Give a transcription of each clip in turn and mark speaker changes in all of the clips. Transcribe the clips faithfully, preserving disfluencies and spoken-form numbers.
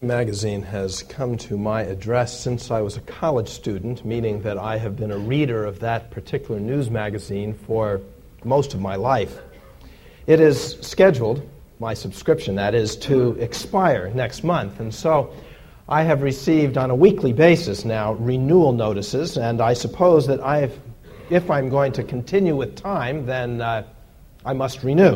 Speaker 1: Magazine has come to my address since I was a college student, meaning that I have been a reader of that particular news magazine for most of my life. It is scheduled, my subscription that is, to expire next month, and so I have received on a weekly basis now renewal notices, and I suppose that I, if I'm going to continue with time, then uh, I must renew.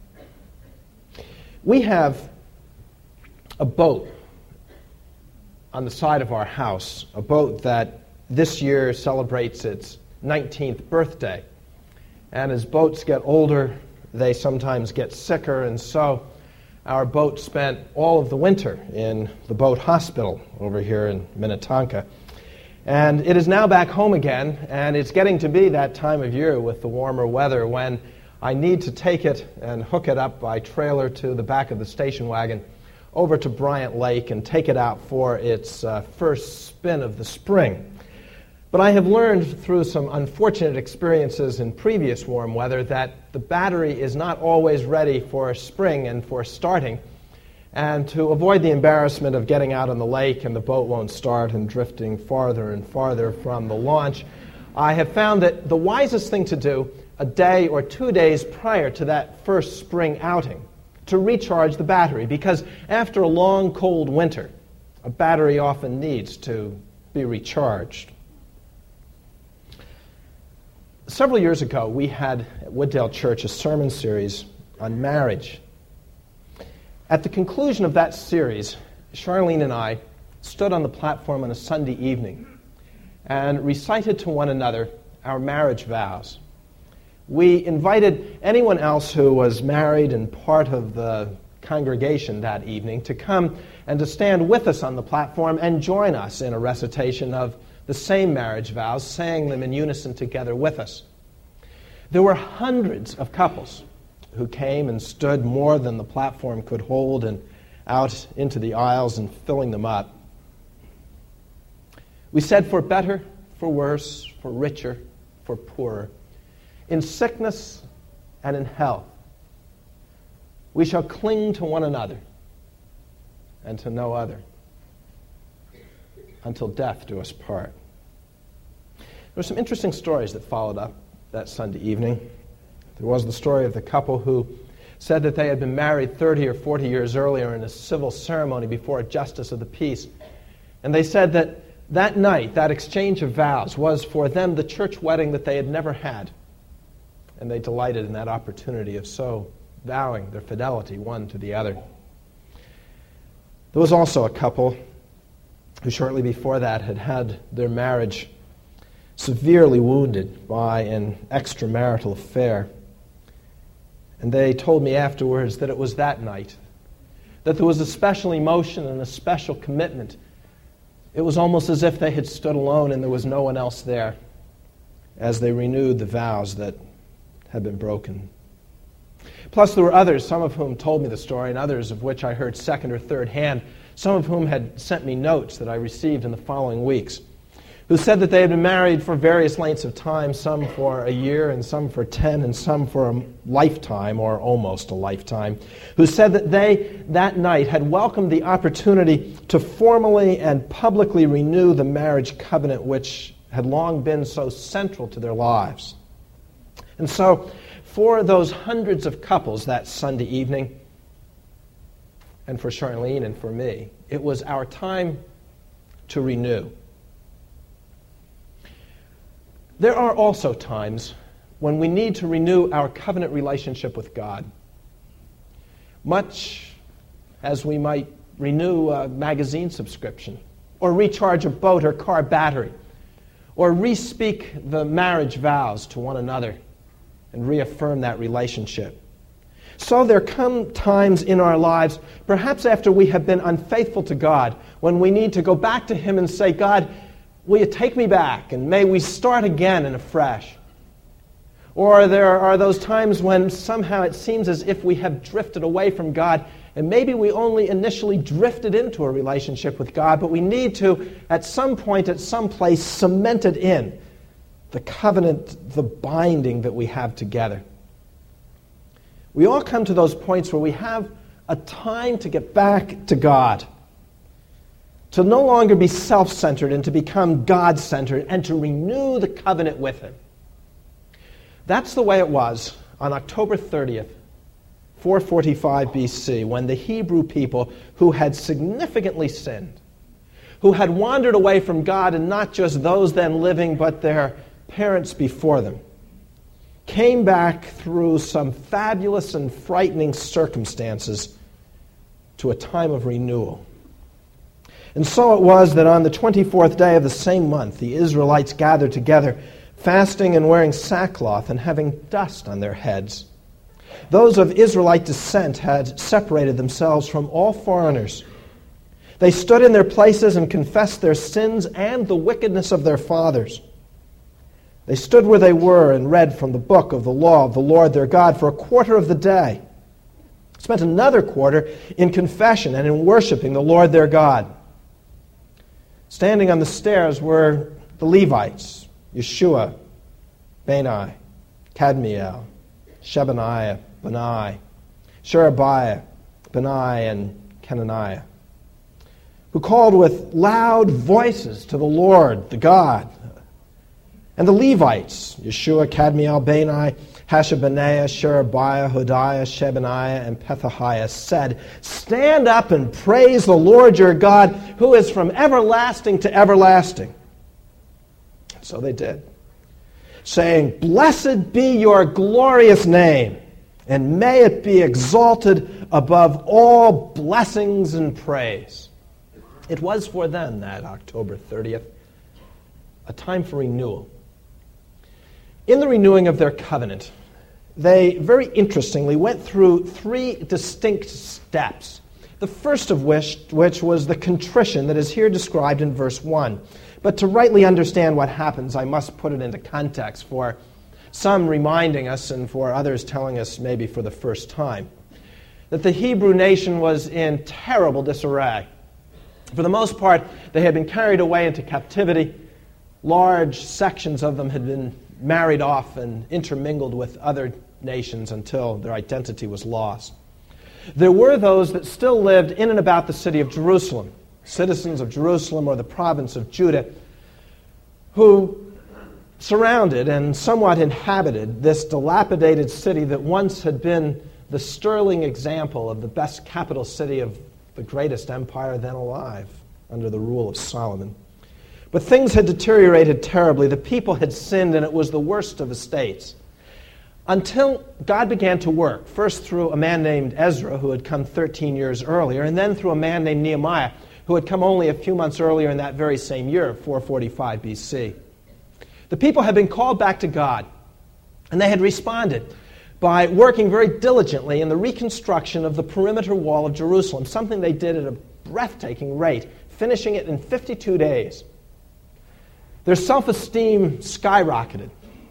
Speaker 1: We have a boat on the side of our house, a boat that this year celebrates its nineteenth birthday. And as boats get older, they sometimes get sicker, and so our boat spent all of the winter in the boat hospital over here in Minnetonka. And it is now back home again, and it's getting to be that time of year with the warmer weather when I need to take it and hook it up by trailer to the back of the station wagon over to Bryant Lake and take it out for its uh, first spin of the spring. But I have learned through some unfortunate experiences in previous warm weather that the battery is not always ready for spring and for starting. And to avoid the embarrassment of getting out on the lake and the boat won't start and drifting farther and farther from the launch, I have found that the wisest thing to do a day or two days prior to that first spring outing to recharge the battery, because after a long, cold winter, a battery often needs to be recharged. Several years ago, we had at Wooddale Church a sermon series on marriage. At the conclusion of that series, Charlene and I stood on the platform on a Sunday evening and recited to one another our marriage vows. We invited anyone else who was married and part of the congregation that evening to come and to stand with us on the platform and join us in a recitation of the same marriage vows, saying them in unison together with us. There were hundreds of couples who came and stood more than the platform could hold and out into the aisles and filling them up. We said, for better, for worse, for richer, for poorer, in sickness and in health, we shall cling to one another and to no other until death do us part. There were some interesting stories that followed up that Sunday evening. There was the story of the couple who said that they had been married thirty or forty years earlier in a civil ceremony before a justice of the peace. And they said that that night, that exchange of vows, was for them the church wedding that they had never had. And they delighted in that opportunity of so vowing their fidelity one to the other. There was also a couple who shortly before that had had their marriage severely wounded by an extramarital affair. And they told me afterwards that it was that night, that there was a special emotion and a special commitment. It was almost as if they had stood alone and there was no one else there as they renewed the vows that had been broken. Plus, there were others, some of whom told me the story, and others of which I heard second or third hand, some of whom had sent me notes that I received in the following weeks, who said that they had been married for various lengths of time, some for a year, and some for ten, and some for a lifetime, or almost a lifetime, who said that they, that night, had welcomed the opportunity to formally and publicly renew the marriage covenant which had long been so central to their lives. And so, for those hundreds of couples that Sunday evening, and for Charlene and for me, it was our time to renew. There are also times when we need to renew our covenant relationship with God, much as we might renew a magazine subscription, or recharge a boat or car battery, or re-speak the marriage vows to one another and reaffirm that relationship. So there come times in our lives, perhaps after we have been unfaithful to God, when we need to go back to Him and say, God, will you take me back, and may we start again and afresh? Or there are those times when somehow it seems as if we have drifted away from God, and maybe we only initially drifted into a relationship with God, but we need to, at some point, at some place, cement it in, the covenant, the binding that we have together. We all come to those points where we have a time to get back to God. to no longer be self-centered and to become God-centered and to renew the covenant with him. That's the way it was on October thirtieth, four forty-five B C, when the Hebrew people who had significantly sinned, who had wandered away from God, and not just those then living, but their parents before them, came back through some fabulous and frightening circumstances to a time of renewal. And so it was that on the twenty-fourth day of the same month, the Israelites gathered together, fasting and wearing sackcloth and having dust on their heads. Those of Israelite descent had separated themselves from all foreigners. They stood in their places and confessed their sins and the wickedness of their fathers. They stood where they were and read from the book of the law of the Lord their God for a quarter of the day. Spent another quarter in confession and in worshiping the Lord their God. Standing on the stairs were the Levites, Yeshua, Bani, Kadmiel, Shebaniah, Bani, Sherebiah, Bani, and Kenaniah, who called with loud voices to the Lord, the God. And the Levites, Yeshua, Kadmiel, Bani, Hashabaniah, Sherebiah, Hodiah, Shebaniah, and Pethahiah, said, "Stand up and praise the Lord your God, who is from everlasting to everlasting." So they did, saying, "Blessed be your glorious name, and may it be exalted above all blessings and praise." It was for them, that October thirtieth, a time for renewal. In the renewing of their covenant, they very interestingly went through three distinct steps. The first of which, which was the contrition that is here described in verse one. But to rightly understand what happens, I must put it into context, for some reminding us and for others telling us maybe for the first time, that the Hebrew nation was in terrible disarray. For the most part, they had been carried away into captivity. Large sections of them had been married off and intermingled with other nations until their identity was lost. There were those that still lived in and about the city of Jerusalem, citizens of Jerusalem or the province of Judah, who surrounded and somewhat inhabited this dilapidated city that once had been the sterling example of the best capital city of the greatest empire then alive under the rule of Solomon. But things had deteriorated terribly. The people had sinned, and it was the worst of estates. Until God began to work, first through a man named Ezra, who had come thirteen years earlier, and then through a man named Nehemiah, who had come only a few months earlier in that very same year, four forty-five B C. The people had been called back to God, and they had responded by working very diligently in the reconstruction of the perimeter wall of Jerusalem, something they did at a breathtaking rate, finishing it in fifty-two days. Their self-esteem skyrocketed,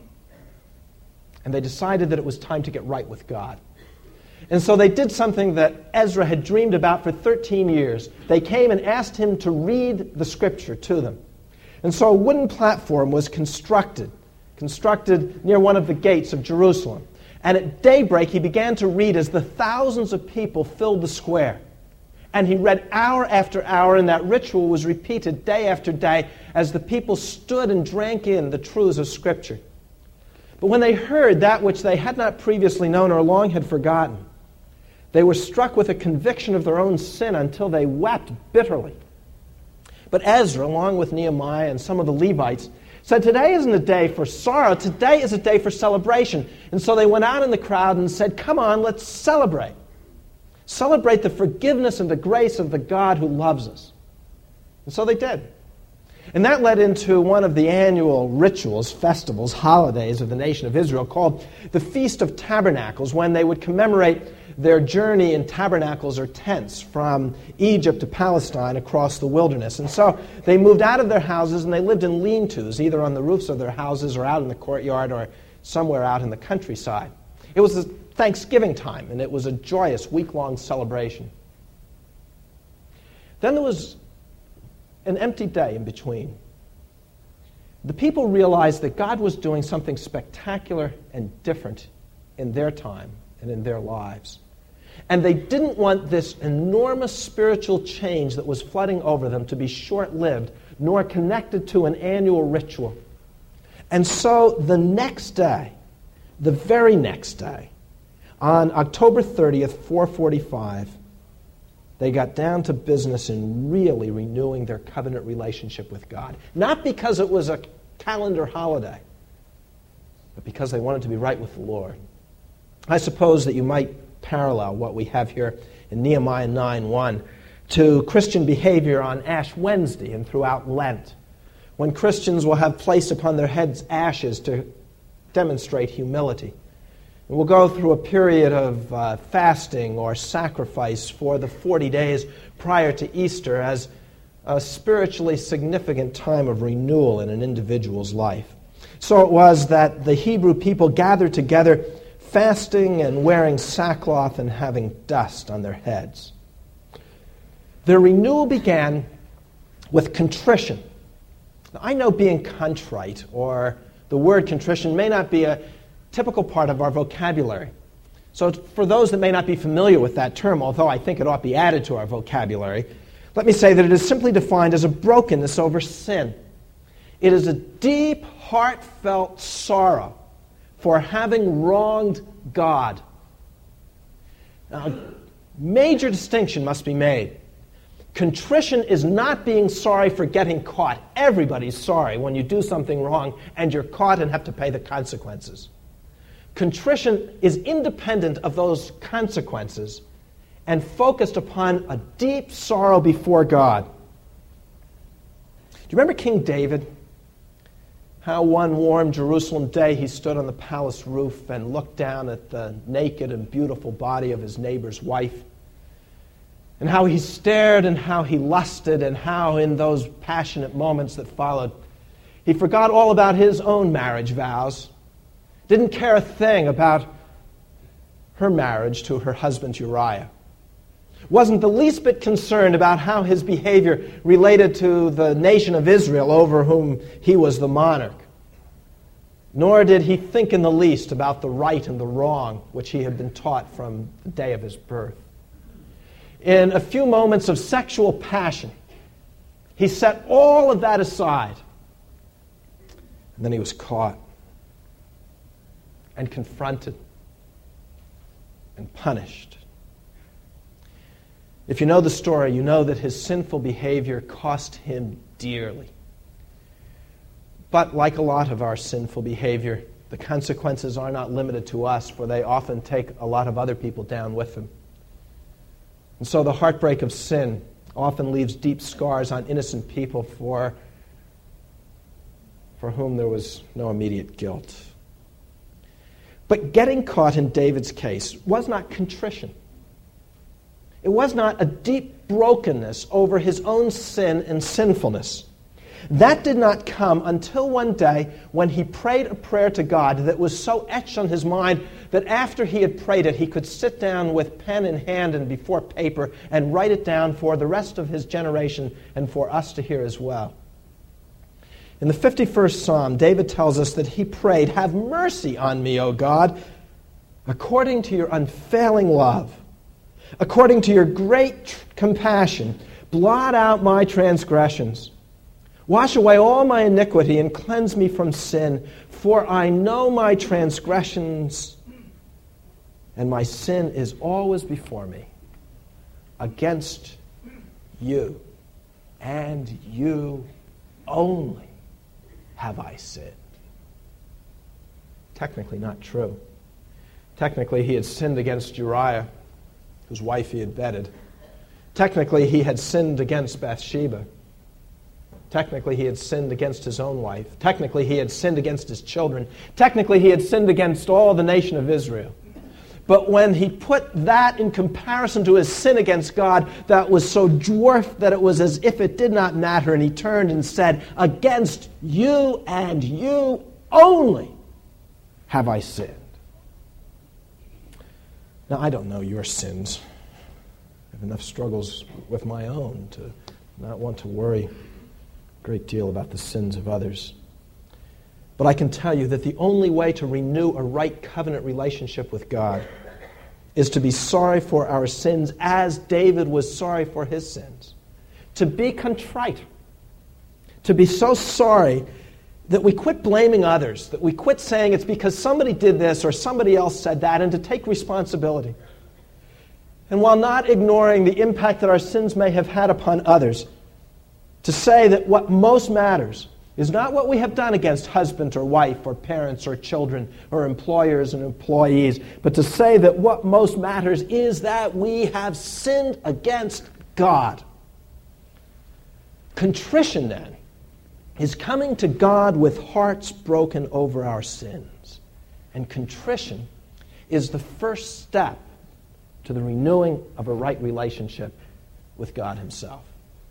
Speaker 1: and they decided that it was time to get right with God. And so they did something that Ezra had dreamed about for thirteen years. They came and asked him to read the scripture to them. And so a wooden platform was constructed, constructed near one of the gates of Jerusalem. And at daybreak, he began to read as the thousands of people filled the square. And he read hour after hour, and that ritual was repeated day after day as the people stood and drank in the truths of Scripture. But when they heard that which they had not previously known or long had forgotten, they were struck with a conviction of their own sin until they wept bitterly. But Ezra, along with Nehemiah and some of the Levites, said, "Today isn't a day for sorrow, today is a day for celebration." And so they went out in the crowd and said, "Come on, let's celebrate. Celebrate the forgiveness and the grace of the God who loves us." And so they did. And that led into one of the annual rituals, festivals, holidays of the nation of Israel called the Feast of Tabernacles, when they would commemorate their journey in tabernacles or tents from Egypt to Palestine across the wilderness. And so they moved out of their houses and they lived in lean-tos, either on the roofs of their houses or out in the courtyard or somewhere out in the countryside. It was a Thanksgiving time, and it was a joyous week-long celebration. Then there was an empty day in between. The people realized that God was doing something spectacular and different in their time and in their lives. And they didn't want this enormous spiritual change that was flooding over them to be short-lived, nor connected to an annual ritual. And so the next day, the very next day, on October thirtieth, four forty-five, they got down to business in really renewing their covenant relationship with God. Not because it was a calendar holiday, but because they wanted to be right with the Lord. I suppose that you might parallel what we have here in Nehemiah nine one to Christian behavior on Ash Wednesday and throughout Lent, when Christians will have placed upon their heads ashes to demonstrate humility. And we'll go through a period of uh, fasting or sacrifice for the forty days prior to Easter as a spiritually significant time of renewal in an individual's life. So it was that the Hebrew people gathered together, fasting and wearing sackcloth and having dust on their heads. Their renewal began with contrition. Now, I know being contrite, or the word contrition, may not be a typical part of our vocabulary. So for those that may not be familiar with that term, although I think it ought to be added to our vocabulary, let me say that it is simply defined as a brokenness over sin. It is a deep, heartfelt sorrow for having wronged God. Now, major distinction must be made. Contrition is not being sorry for getting caught. Everybody's sorry when you do something wrong and you're caught and have to pay the consequences. Contrition is independent of those consequences and focused upon a deep sorrow before God. Do you remember King David? How one warm Jerusalem day he stood on the palace roof and looked down at the naked and beautiful body of his neighbor's wife. And how he stared and how he lusted and how in those passionate moments that followed, he forgot all about his own marriage vows, didn't care a thing about her marriage to her husband Uriah, wasn't the least bit concerned about how his behavior related to the nation of Israel over whom he was the monarch. Nor did he think in the least about the right and the wrong which he had been taught from the day of his birth. In a few moments of sexual passion, he set all of that aside. And then he was caught and confronted and punished. If you know the story, you know that his sinful behavior cost him dearly. But like a lot of our sinful behavior, the consequences are not limited to us, for they often take a lot of other people down with them. And so the heartbreak of sin often leaves deep scars on innocent people for, for whom there was no immediate guilt. But getting caught in David's case was not contrition. It was not a deep brokenness over his own sin and sinfulness. That did not come until one day when he prayed a prayer to God that was so etched on his mind that after he had prayed it, he could sit down with pen in hand and before paper and write it down for the rest of his generation and for us to hear as well. In the fifty-first Psalm, David tells us that he prayed, "Have mercy on me, O God, according to your unfailing love. According to your great tr- compassion, blot out my transgressions. Wash away all my iniquity and cleanse me from sin, for I know my transgressions, and my sin is always before me. Against you, and you only, have I sinned." Technically not true. Technically he had sinned against Uriah, whose wife he had vetted. Technically, he had sinned against Bathsheba. Technically, he had sinned against his own wife. Technically, he had sinned against his children. Technically, he had sinned against all the nation of Israel. But when he put that in comparison to his sin against God, that was so dwarfed that it was as if it did not matter, and he turned and said, "Against you and you only have I sinned." Now, I don't know your sins. I have enough struggles with my own to not want to worry a great deal about the sins of others. But I can tell you that the only way to renew a right covenant relationship with God is to be sorry for our sins as David was sorry for his sins. To be contrite. To be so sorry that we quit blaming others, that we quit saying it's because somebody did this or somebody else said that, and to take responsibility. And while not ignoring the impact that our sins may have had upon others, to say that what most matters is not what we have done against husband or wife or parents or children or employers and employees, but to say that what most matters is that we have sinned against God. Contrition, then, is coming to God with hearts broken over our sins. And contrition is the first step to the renewing of a right relationship with God Himself.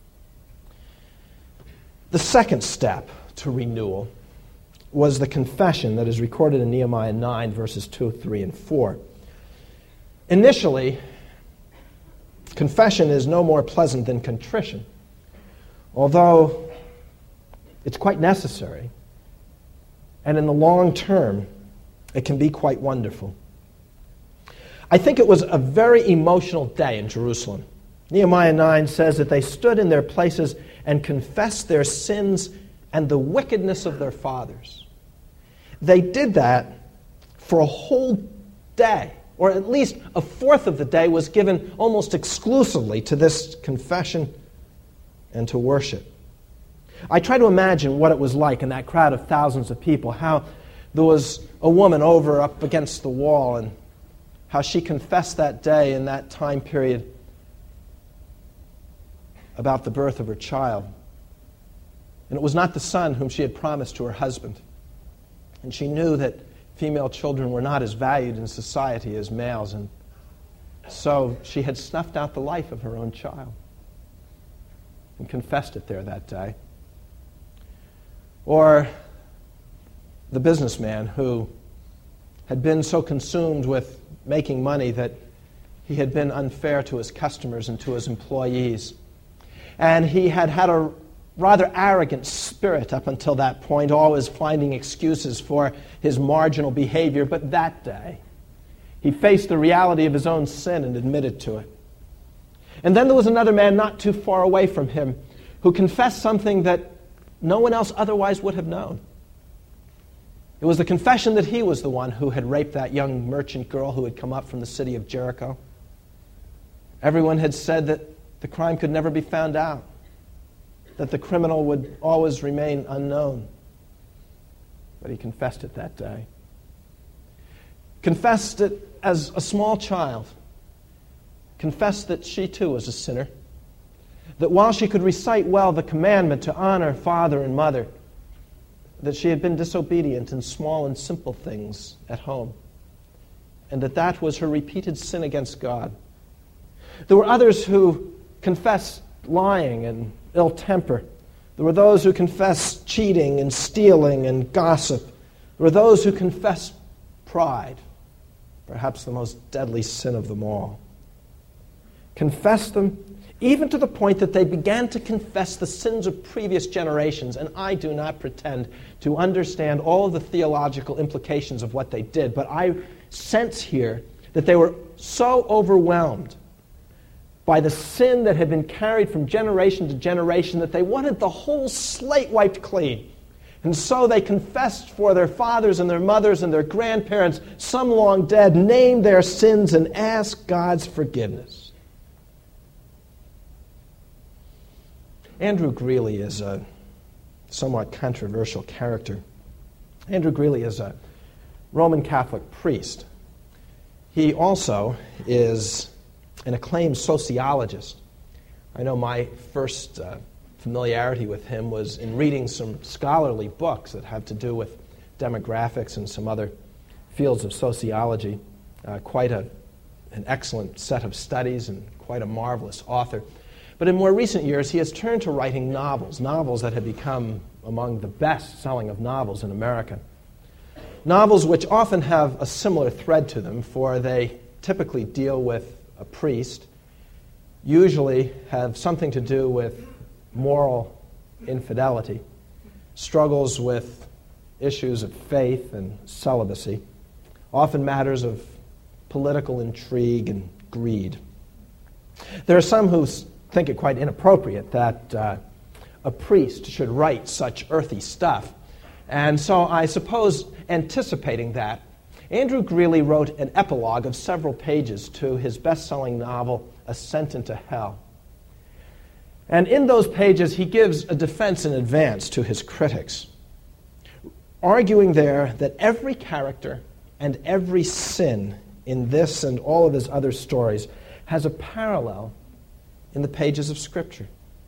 Speaker 1: The second step to renewal was the confession that is recorded in Nehemiah nine, verses two, three, and four. Initially, confession is no more pleasant than contrition, although it's quite necessary, and in the long term, it can be quite wonderful. I think it was a very emotional day in Jerusalem. Nehemiah nine says that they stood in their places and confessed their sins and the wickedness of their fathers. They did that for a whole day, or at least a fourth of the day was given almost exclusively to this confession and to worship. I try to imagine what it was like in that crowd of thousands of people, how there was a woman over up against the wall and how she confessed that day in that time period about the birth of her child. And it was not the son whom she had promised to her husband. And she knew that female children were not as valued in society as males, and so she had snuffed out the life of her own child and confessed it there that day. Or the businessman who had been so consumed with making money that he had been unfair to his customers and to his employees. And he had had a rather arrogant spirit up until that point, always finding excuses for his marginal behavior. But that day, he faced the reality of his own sin and admitted to it. And then there was another man not too far away from him who confessed something that no one else otherwise would have known. It was the confession that he was the one who had raped that young merchant girl who had come up from the city of Jericho. Everyone had said that the crime could never be found out, that the criminal would always remain unknown. But he confessed it that day. Confessed it as a small child. Confessed that she too was a sinner. That while she could recite well the commandment to honor father and mother, that she had been disobedient in small and simple things at home, and that that was her repeated sin against God. There were others who confessed lying and ill temper. There were those who confessed cheating and stealing and gossip. There were those who confessed pride, perhaps the most deadly sin of them all. Confessed them even to the point that they began to confess the sins of previous generations. And I do not pretend to understand all of the theological implications of what they did, but I sense here that they were so overwhelmed by the sin that had been carried from generation to generation that they wanted the whole slate wiped clean. And so they confessed for their fathers and their mothers and their grandparents, some long dead, named their sins and asked God's forgiveness. Andrew Greeley is a somewhat controversial character. Andrew Greeley is a Roman Catholic priest. He also is an acclaimed sociologist. I know my first uh, familiarity with him was in reading some scholarly books that have to do with demographics and some other fields of sociology. Uh, quite a, an excellent set of studies and quite a marvelous author. But in more recent years, he has turned to writing novels, novels that have become among the best-selling of novels in America. Novels which often have a similar thread to them, for they typically deal with a priest, usually have something to do with moral infidelity, struggles with issues of faith and celibacy, often matters of political intrigue and greed. There are some who think it quite inappropriate that uh, a priest should write such earthy stuff. And so I suppose, anticipating that, Andrew Greeley wrote an epilogue of several pages to his best-selling novel, Ascent into Hell. And in those pages, he gives a defense in advance to his critics, arguing there that every character and every sin in this and all of his other stories has a parallel in the pages of Scripture.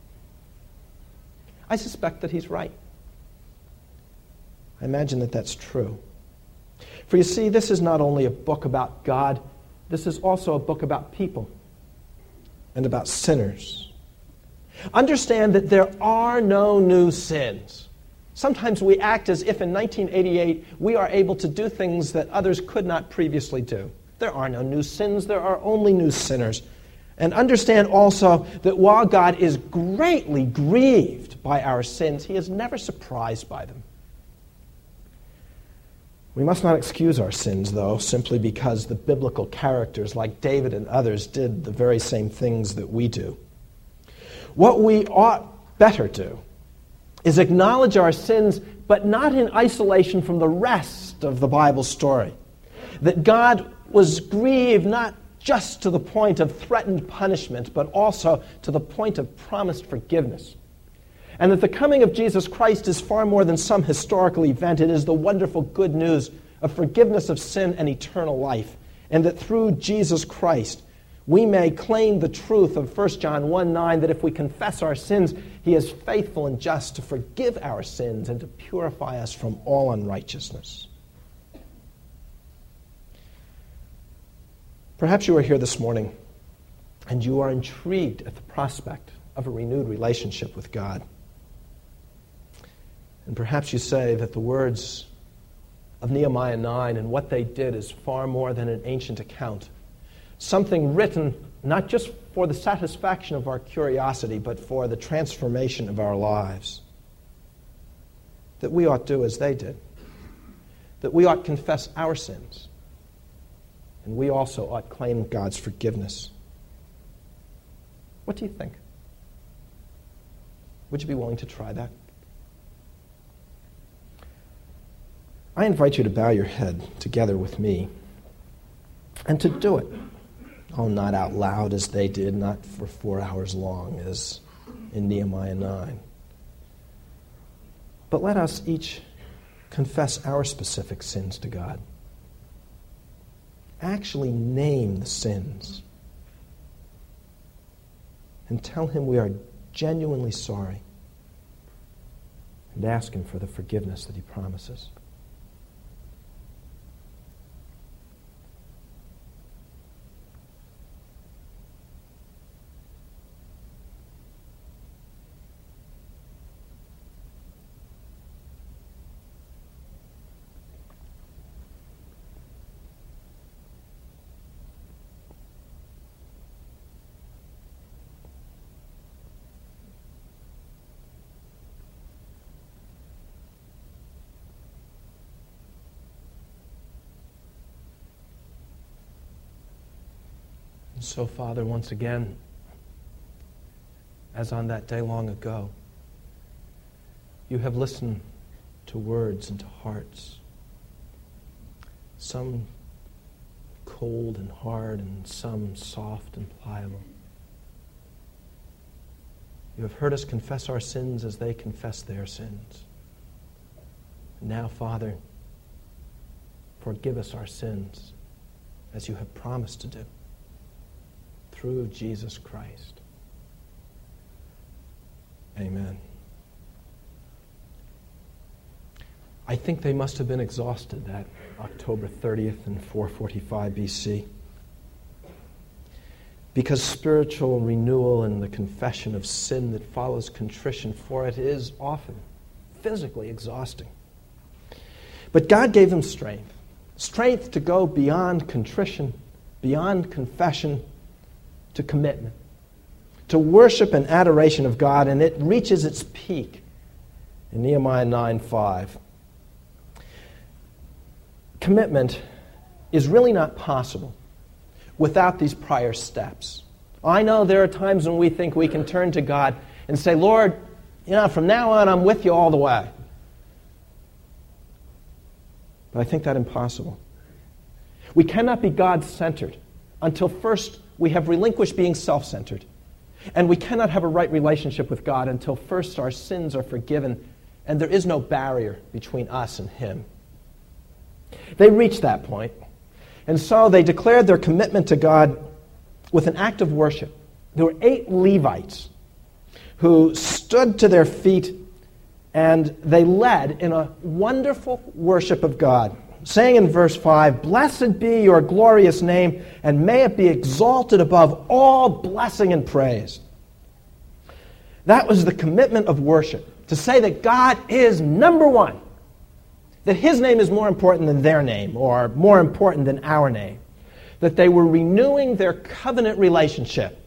Speaker 1: I suspect that he's right. I imagine that that's true. For you see, this is not only a book about God, this is also a book about people and about sinners. Understand that there are no new sins. Sometimes we act as if in nineteen eighty-eight we are able to do things that others could not previously do. There are no new sins, there are only new sinners. And understand also that while God is greatly grieved by our sins, he is never surprised by them. We must not excuse our sins, though, simply because the biblical characters like David and others did the very same things that we do. What we ought better do is acknowledge our sins, but not in isolation from the rest of the Bible story. That God was grieved not just to the point of threatened punishment, but also to the point of promised forgiveness. And that the coming of Jesus Christ is far more than some historical event. It is the wonderful good news of forgiveness of sin and eternal life. And that through Jesus Christ, we may claim the truth of First John one nine, that if we confess our sins, he is faithful and just to forgive our sins and to purify us from all unrighteousness. Perhaps you are here this morning and you are intrigued at the prospect of a renewed relationship with God. And perhaps you say that the words of Nehemiah nine and what they did is far more than an ancient account. Something written not just for the satisfaction of our curiosity, but for the transformation of our lives. That we ought to do as they did. That we ought confess our sins. And we also ought claim God's forgiveness. What do you think? Would you be willing to try that? I invite you to bow your head together with me and to do it. Oh, not out loud as they did, not for four hours long as in Nehemiah nine. But let us each confess our specific sins to God. Actually name the sins and tell him we are genuinely sorry and ask him for the forgiveness that he promises. So, Father, once again, as on that day long ago, you have listened to words and to hearts, some cold and hard and some soft and pliable. You have heard us confess our sins as they confess their sins. And now, Father, forgive us our sins as you have promised to do. Through Jesus Christ. Amen. I think they must have been exhausted that October thirtieth in four forty-five B C. Because spiritual renewal and the confession of sin that follows contrition for it is often physically exhausting. But God gave them strength. Strength to go beyond contrition, beyond confession, to commitment, to worship and adoration of God, and it reaches its peak in Nehemiah nine five. Commitment is really not possible without these prior steps. I know there are times when we think we can turn to God and say, Lord, you know, from now on I'm with you all the way. But I think that impossible. We cannot be God-centered until first we have relinquished being self-centered. And we cannot have a right relationship with God until first our sins are forgiven and there is no barrier between us and Him. They reached that point, and so they declared their commitment to God with an act of worship. There were eight Levites who stood to their feet and they led in a wonderful worship of God, saying in verse five, "Blessed be your glorious name, and may it be exalted above all blessing and praise." That was the commitment of worship, to say that God is number one, that His name is more important than their name, or more important than our name, that they were renewing their covenant relationship,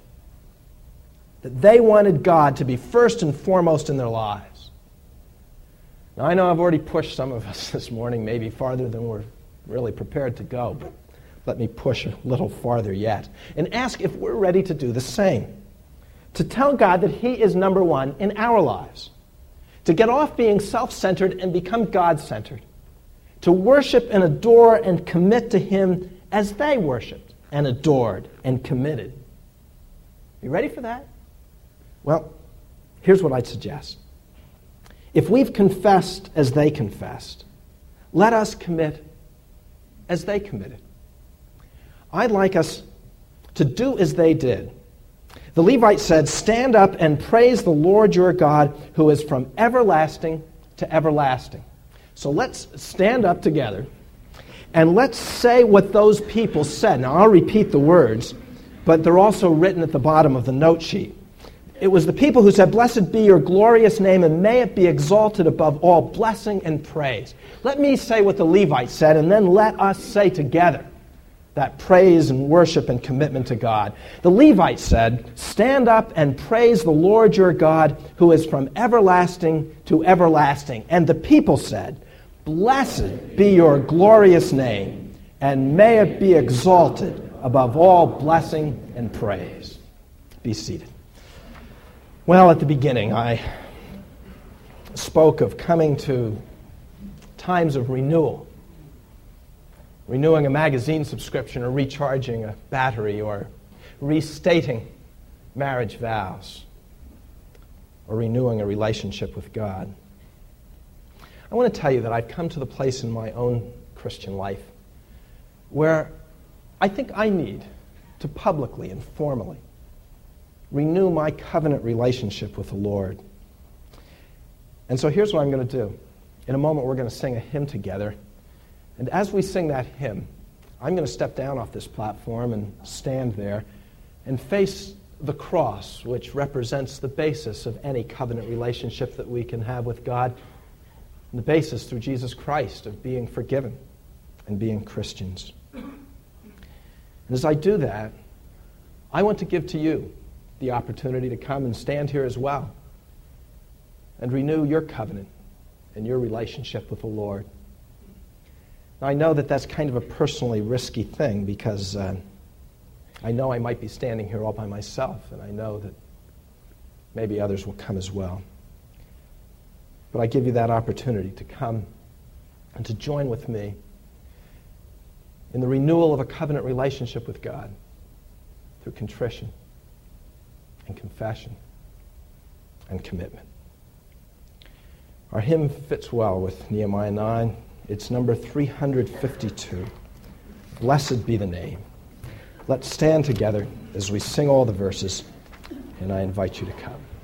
Speaker 1: that they wanted God to be first and foremost in their lives. Now, I know I've already pushed some of us this morning, maybe farther than we're really prepared to go, but let me push a little farther yet and ask if we're ready to do the same. To tell God that He is number one in our lives. To get off being self-centered and become God-centered. To worship and adore and commit to Him as they worshiped and adored and committed. You ready for that? Well, here's what I'd suggest. If we've confessed as they confessed, let us commit as they committed. I'd like us to do as they did. The Levite said, "Stand up and praise the Lord your God, who is from everlasting to everlasting." So let's stand up together and let's say what those people said. Now, I'll repeat the words, but they're also written at the bottom of the note sheet. It was the people who said, "Blessed be your glorious name, and may it be exalted above all blessing and praise." Let me say what the Levite said, and then let us say together that praise and worship and commitment to God. The Levite said, "Stand up and praise the Lord your God, who is from everlasting to everlasting." And the people said, "Blessed be your glorious name, and may it be exalted above all blessing and praise." Be seated. Well, at the beginning, I spoke of coming to times of renewal. Renewing a magazine subscription, or recharging a battery, or restating marriage vows, or renewing a relationship with God. I want to tell you that I've come to the place in my own Christian life where I think I need to publicly and formally renew my covenant relationship with the Lord. And so here's what I'm going to do. In a moment, we're going to sing a hymn together. And as we sing that hymn, I'm going to step down off this platform and stand there and face the cross, which represents the basis of any covenant relationship that we can have with God, and the basis through Jesus Christ of being forgiven and being Christians. And as I do that, I want to give to you the opportunity to come and stand here as well and renew your covenant and your relationship with the Lord. Now, I know that that's kind of a personally risky thing because uh, I know I might be standing here all by myself, and I know that maybe others will come as well. But I give you that opportunity to come and to join with me in the renewal of a covenant relationship with God through contrition and confession and commitment. Our hymn fits well with Nehemiah nine. It's number three hundred fifty-two. Blessed be the name. Let's stand together as we sing all the verses, and I invite you to come.